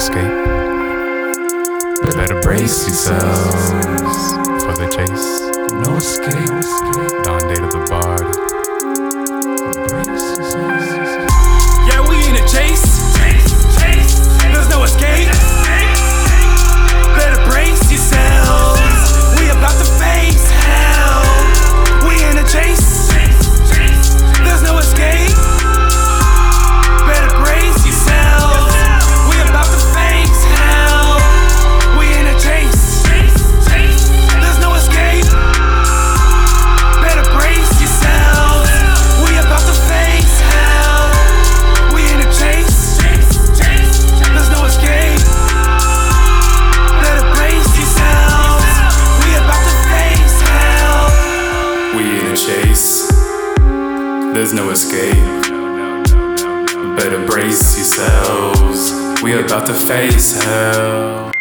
escape. Better brace yourselves for the chase. No escape. Dawn date of the bard. Yeah, we in a chase. There's no escape. Better brace yourselves. We about to face hell. We in a chase. There's no escape. Better brace yourselves. We about to face hell. We in a chase. There's no escape. Better brace yourselves. We about to face hell. We in a chase. There's no escape. Better brace yourselves. We about to face hell. We in a chase. There's no escape. Better brace yourselves. We about to face hell.